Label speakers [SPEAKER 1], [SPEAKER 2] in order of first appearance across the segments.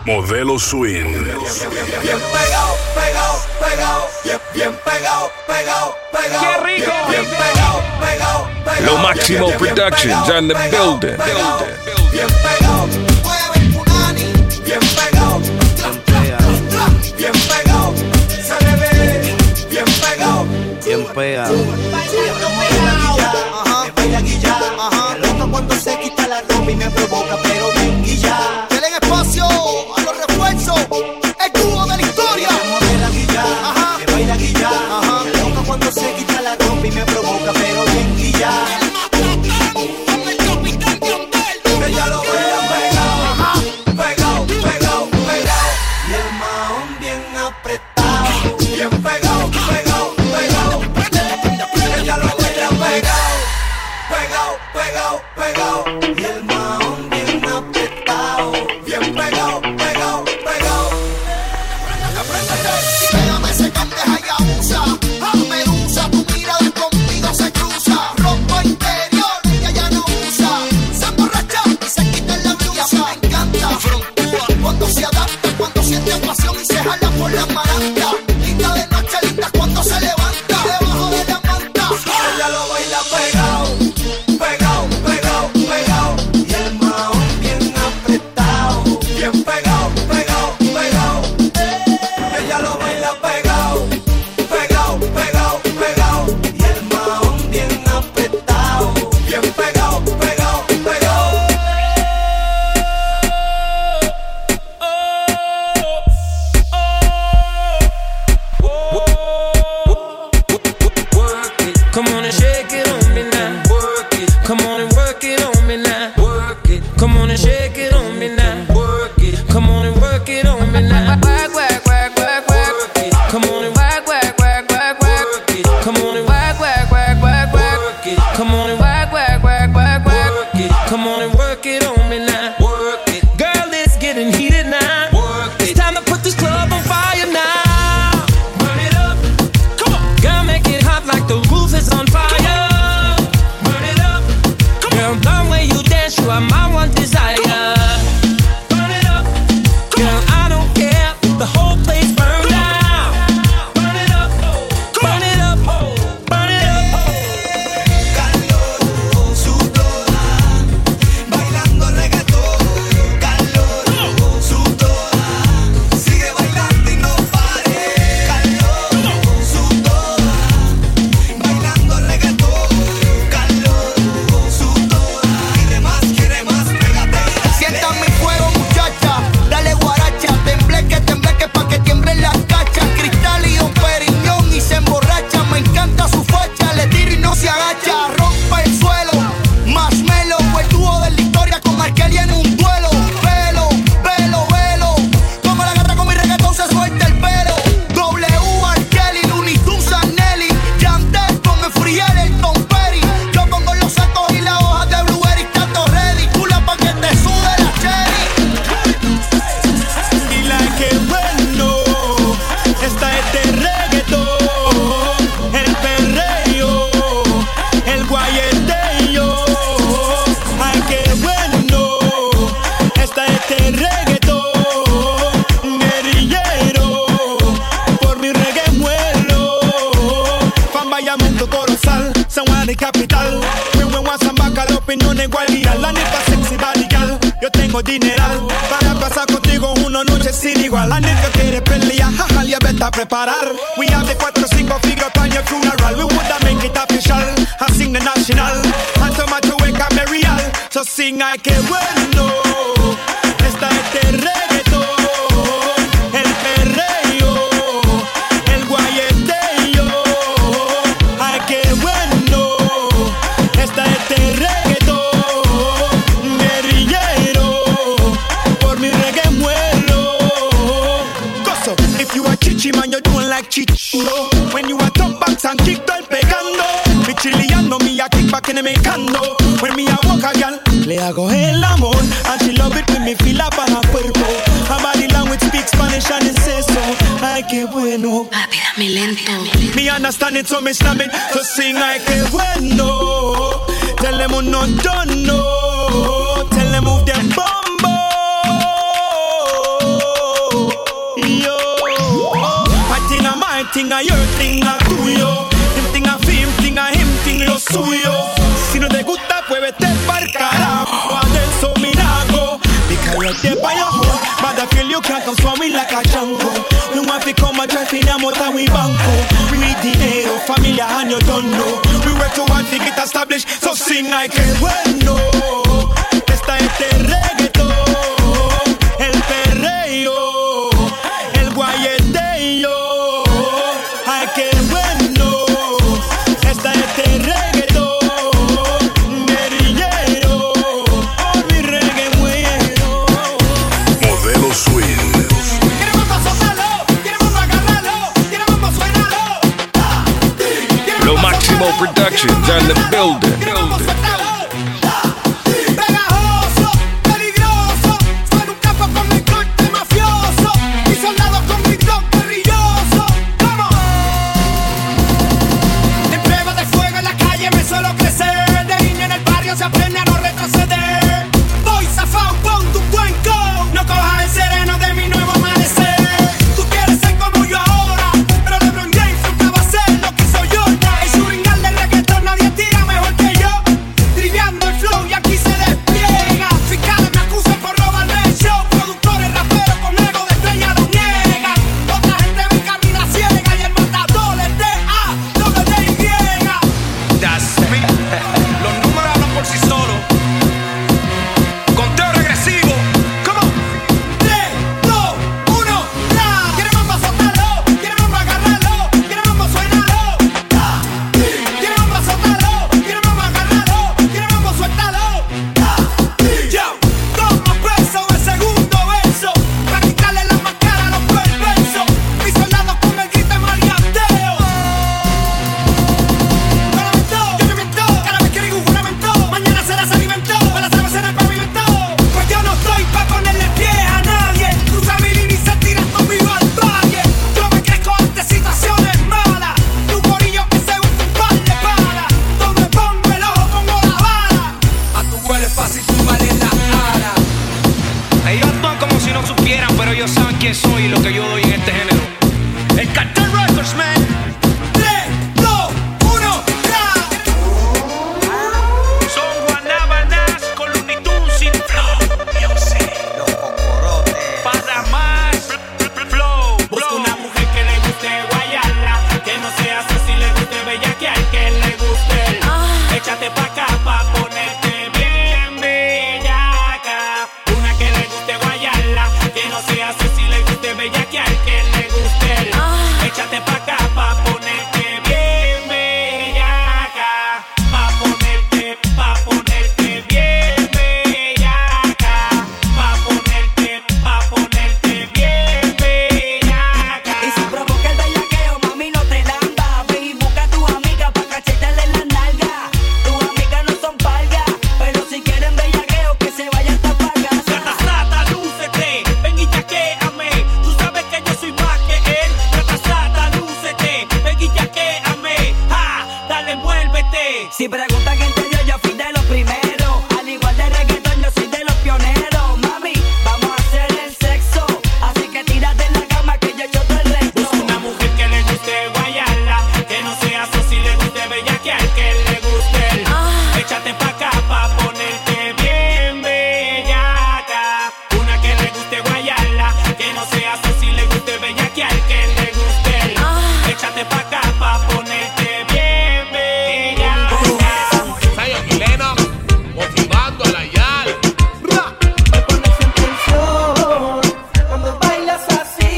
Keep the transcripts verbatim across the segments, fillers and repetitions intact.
[SPEAKER 1] Modelo Swing.
[SPEAKER 2] Bien pegado, pegado, pegado. Bien, bien pegado, pegado, pegado.
[SPEAKER 3] ¡Qué rico!
[SPEAKER 2] Bien pegado, pegado, pegado.
[SPEAKER 4] Lo Máximo Productions and the building.
[SPEAKER 2] Bien pegado. Mueve Punani. Bien pegado. Bien pegado. Se le ve. Bien pegado.
[SPEAKER 5] Bien pegado.
[SPEAKER 2] Ajá. Baila guilla. Ajá. Me loca cuando se quita la ropa y me provoca, pero bien guilla. Denle espacio a los refuerzos. El dúo de la historia. Baila guilla. Ajá. Me baila guilla. Ajá. Me loca cuando se quita la ropa y me provoca, pero bien guilla. Ella lo baila pegado. Ajá. Pegado, pegado, pegado. Y el mahón bien apretado. Bien pegado, pegado, pegado. Ella lo baila pegado. Pegado, pegado, pegado. Y el mahón bien apretado. Bien pegado, pegado, pegado. Pégame ese candeja y abusa. Medusa, tu mirada conmigo se cruza. Ropa interior, ella ya no usa. Se emborracha y se quita la blusa. Me encanta, frontúa cuando se adapta. Cuando siente pasión y se jala por la maranta. Linda de noche, linda cuando se levanta. Debajo de la manta, ella lo baila pegado. Pegado, pegado, pegado. Y el mahón bien apretado. Bien pegado, pegado, pegado. Ella lo baila pegado. Pegado, pegado, pegado. Y el mahón bien apretado. Bien pegado, pegado, pegado.
[SPEAKER 6] Come on and shake it on me now. Work it. Come on and work it on me now. Work it. Come on and shake it on me now. Work it. Come on and work it on me now. Work, work, work, work, work it. Come on and work, work, work, work, work it. Come on and work, work, work, work, work it. Come on and work, work, work, work, work it. Come on and work it on me now. Work it. Girl, it's getting heated now. Work it. It's time to put this club on fire now. Burn it up. Come on. Girl, make it hot like the roof is on fire. Burn it up. Girl, the way you dance, you are my one desire. Burn it up. Girl, I don't care if the whole place burn down. Burn it up. Burn it up. Burn it up.
[SPEAKER 2] Calor, sudora, bailando reggaetón. Calor, sudora, sigue bailando y no pare. Calor, sudora, bailando reggaetón. Calor, sudora, quiere más, quiere más, pégate. Sientan mi fuego, muchacha, dale guaracha, tembleque, tembleque pa' que tiemblen las cachas. Cristal y un periñón y se emborracha. Me encanta su facha, le tira y no se agacha. Rompe el suelo, marshmallow, el dúo de la historia con Markelly en un duelo. Velo, velo, velo, como la garra con mi reggaetón se suelta el pelo. W, Markelly, Looney Tunes, Nelly, Yandel con el Friel, el Tom Perry. Yo pongo los sacos y la hoja de blueberry, tanto ready. Cula pa' que te sude la cherry.
[SPEAKER 7] Y la que bueno, esta es de reggaetón, el perreo, el guayeteo. Ay, qué bueno, esta es de reggaetón, guerrillero, por mi reggae muero. Fan Bayamundo, Corozal, San Juan y Capital. Muy buen Guasamaca, la opinión igual, la neta sexy radical. Yo tengo dineral para pasar contigo una noche sin igual. La neta quiere pelear, jaja, ya vete a preparar. We have the cuatro cinco figure on your funeral. We woulda make it official. I sing the national anthem at you wake up me real. So sing ay que bueno. Esta es de reggaetón, el perreo, el guayeteo. Ay que bueno. Esta es de reggaetón, guerrillero, por mi reggae muero. Gozo, if you are chichi man, you're doing like chicho. When you are top backs and kick down pegando. Mi chiliando, me a kick back in the mecando. When me a walk a girl, le hago el amor. And she love it when me feel up on her cuerpo. Her body language speaks Spanish and it says so. Ay, qué bueno.
[SPEAKER 8] Papi, dame lento.
[SPEAKER 7] Me understand it, so me slam it. So sing ay, qué bueno. Tell them no, don't know. Tell them move them bumbo. mota muy banco. We need dinero, familia and you don't know. We work to one thing it established, so sing like el bueno. Esta es de reggaetón, el perreo, el guayeteo. Ay, qué bueno. Esta es de reggaetón, guerrillero, oh, mi reggae bueno.
[SPEAKER 1] Modelo Swing.
[SPEAKER 4] Lo Máximo Productions and the building.
[SPEAKER 2] Pegajoso, peligroso, soy un capo con mi corte mafioso, mi soldado con mi rock guerrilloso. Come on. En prueba de fuego en la calle me suelo crecer, de niño en el barrio se aprende a no retroceder. Voy zafao con tu cuenco, no cojas el sereno de mi nuevo amanecer. Tú quieres ser como yo ahora, pero LeBron James nunca va a ser lo que soy yo. El suringal del reggaetón nadie tira mejor que yo. Triviando el flow y aquí se despliega. Fiscales me acusan por robarme el show. Productores, raperos con ego de estrella lo niegan. Otra gente me camina ciega y el matador es de A, doble de Y.
[SPEAKER 3] That's me. Los números hablan por sí solos. Conteo regresivo. Come on.
[SPEAKER 2] tres, dos, uno, ¡ra! Quiere mambo, soltalo. Quiere mambo, agárralo. Quiere mambo, suénalo. Quiere mambo, soltalo. Quiere mambo, agárralo. Quiere mambo, suéltalo. Yo, toma peso el segundo verso. Para quitarle la máscara a los perversos. Mis soldados con el grito de maleanteo. Juramento, yo me miento. Cada vez que digo un juramento, mañana será se alimentó. Con las armas en el pavimento. Pues yo no estoy pa' ponerle pie a nadie. Tus habilidades ni se tiran conmigo al valle. Yo me crezco ante situaciones malas. Tu gorillo que se busca un par de balas. Donde pongo el ojo pongo la bala. A tu huele fácil tu mal en la cara.
[SPEAKER 3] Ellos actúan como si no supieran, pero ellos saben quién soy y lo que yo doy en este género. El Cartel Records, man.
[SPEAKER 2] tres, dos, uno, ¡ra!
[SPEAKER 3] Son guanábanas con Looney Tunes sin flow. Yo sé.
[SPEAKER 5] Los cocorotes.
[SPEAKER 3] Para más flow.
[SPEAKER 8] Busco una mujer que le guste guayarla, que no sea así, si le guste bellaquear, que le guste el échate pa' acá pa' ponerte bien bellaca. Una que le guste guayarla, que no sea así, si le guste bellaquear, que le guste el échate pa' acá pa' ponerte bien bellaca. Pa' ponerte, pa' ponerte bien bellaca. Pa' ponerte, pa' ponerte bien bellaca.
[SPEAKER 5] Y si provoca el bellaqueo, mami, no te lamba. Ve y busca a tu amiga pa' cachetarle la nalga. Tus amigas no son palgas, pero si quieren bellaqueo, que se vayan tan pagas.
[SPEAKER 8] Rata, rata, lúcete, ven y chaquéame. Tú sabes que yo soy más que él. Rata, rata, lúcete, ven y chaquéame. Ja, dale, envuélvete.
[SPEAKER 5] Si preguntan quién te dio, yo fui de los primeros. Al igual de reggaetón, yo soy de los pioneros. Mami, vamos a hacer el sexo. Así que tírate en la cama que yo echo todo el resto.
[SPEAKER 8] Busco una mujer que le guste guayarla, que no sea así, si le guste bellaquear, que le guste el échate pa' acá pa' ponerte bien bellaca. Una que le guste guayarla, que no sea así, si le guste bellaquear, que le guste el échate pa' acá pa' ponerte bien bellaca.
[SPEAKER 9] Zion y Lennox, motivando a la Yal.
[SPEAKER 10] Me pones en tensión cuando bailas así.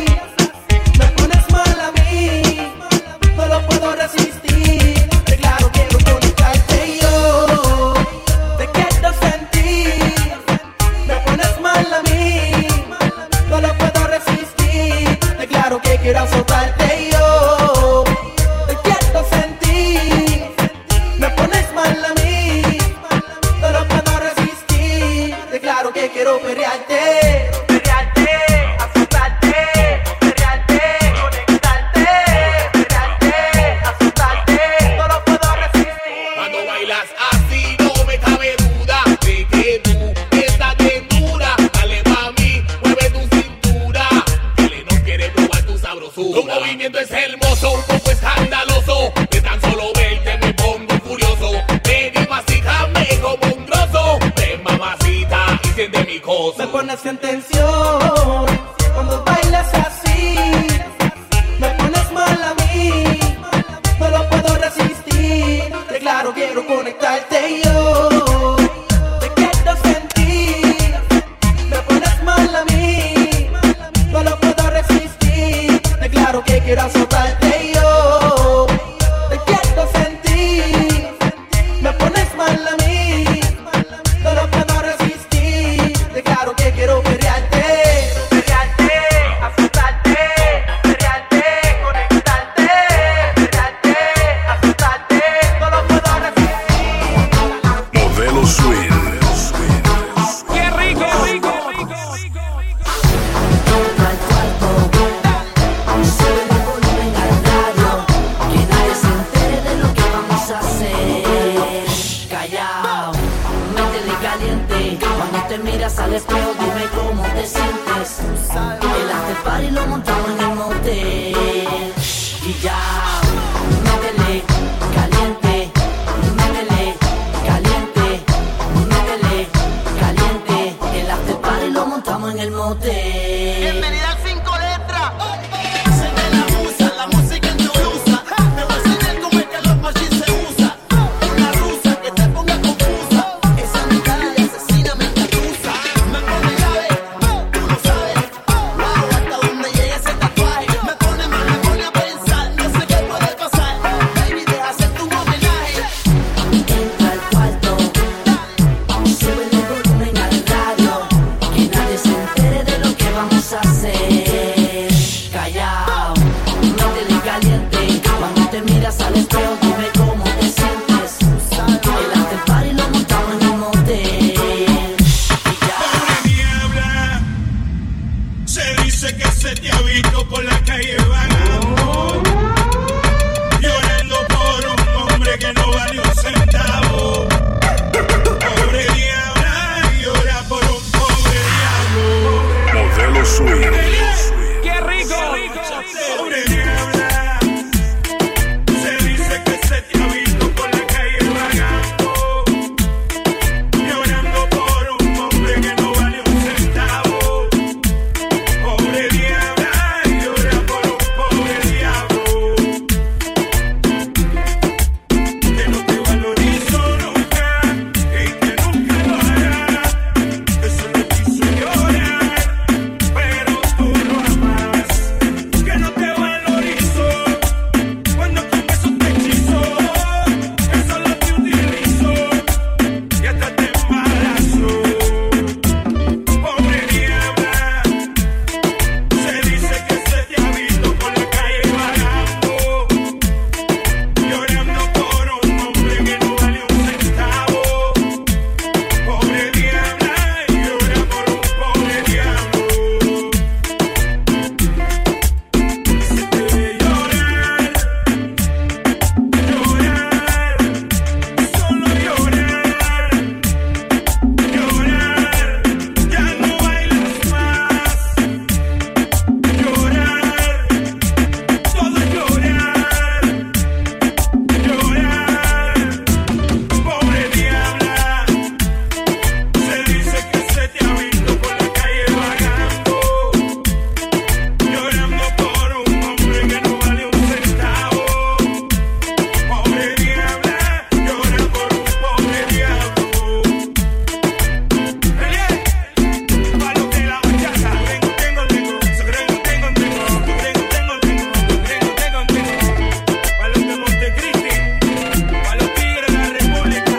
[SPEAKER 10] Me pones mal a mí, no lo puedo resistir. De claro quiero conectarte yo, te quiero sentir. Me pones mal a mí, no lo puedo resistir. De claro que quiero azotarte yo, te quiero sentir. Me pones mal a mí, no lo puedo resistir. Declaro que quiero perrearte, perrearte, azotarte, perrearte, conectarte, perrearte, azotarte, no lo puedo resistir.
[SPEAKER 9] Cuando bailas así no me cabe duda de que tú estás bien dura. Dale mami, mueve tu cintura, que le no quiere probar tu sabrosura. Tu movimiento es hermoso, un poco escandaloso. De tan solo verte me pongo furioso. Ven y mastícame como un trozo. Ven mamacita y siente mi cosa.
[SPEAKER 10] Me pones en tensión cuando bailas así. Me
[SPEAKER 5] Cuando te miras al espejo, dime cómo te sientes. El after party lo montamos en el motel. Y ya, métele, caliente, métele, caliente, métele, caliente. El after party lo montamos en el motel.
[SPEAKER 10] Bienvenida al cinco letras. Se me la usa, la música en tu blusa. Me voy a enseñar cómo es que los machines se usa. Una rusa que te ponga confusa. Esa mitad de asesina me engarusa. Me pone grave, tú lo sabes. Wow, hasta donde llegue ese tatuaje. Me pone mal, me pone a pensar. No sé qué puede pasar. Baby, deja hacer tu homenaje.
[SPEAKER 5] Entra al cuarto, sube el volumen al radio. Que nadie se entere de lo que vamos a hacer. Callao, métele caliente. Cuando te miras al espejo, dime cómo te sientes. El after party lo montamos en el motel. Y ya.
[SPEAKER 7] Niebla, se dice que se te ha visto por la calle vagando, llorando por un hombre que no vale un centavo. Pobre diabla, llora por un pobre diablo.
[SPEAKER 1] Modelo Swing.
[SPEAKER 3] ¡Qué rico!
[SPEAKER 7] Pobre diabla, se dice que se te ha visto por la calle vagando, llorando por un hombre que no vale un centavo. Pobre diabla, llora por un pobre diablo, que no te valorizó nunca y que nunca lo hará. Eso le hizo llorar, pero tú lo amas. Que no te valorizó cuando con besos te hechizó, que solo te utilizó y hasta te embarazó. Pobre diabla, se dice que se te ha visto por la calle vagando, llorando por un hombre que no vale un centavo. Pobre diabla, llora por un pobre diablo. Se te ve llorar, llorar, solo llorar, llorar, ya no bailas más, llorar, todo llorar, llorar. Pobre diabla, se dice que se te ha visto por la calle vagando, llorando por un hombre que no vale un centavo. Pobre diabla, llora por un pobre diablo. Eliel, palo de la bachata, tengo, tengo, tengo, so tengo, tengo, tengo, tengo, tengo, tengo, tengo, tengo, tengo, palo de Montecristi, palo tigre de la República.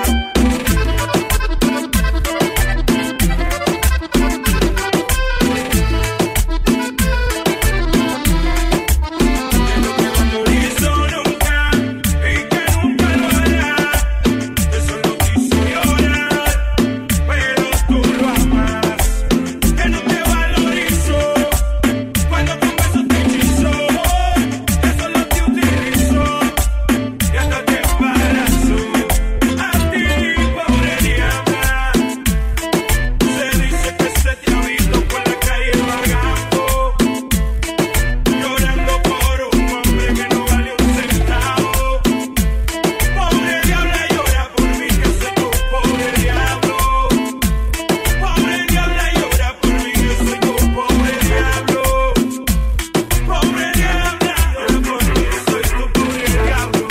[SPEAKER 7] Hizo nunca y que nunca lo hará. Eso lo hizo llorar, pero tú lo amas. Que no te valorizó cuando con besos te hechizó, que solo te utilizó y hasta te embarazó. A ti, pobre diabla, se dice que se te ha visto por la calle vagando, llorando por un hombre que no vale un centavo. Pobre diabla, llora por mí que soy tu pobre diablo. Pobre diabla, llora por mí que soy tu pobre diablo. Pobre diabla, llora por mí que soy tu pobre diablo.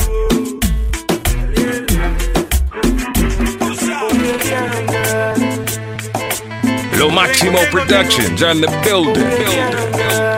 [SPEAKER 7] Tú sabes.
[SPEAKER 4] Lo Máximo Productions and the building.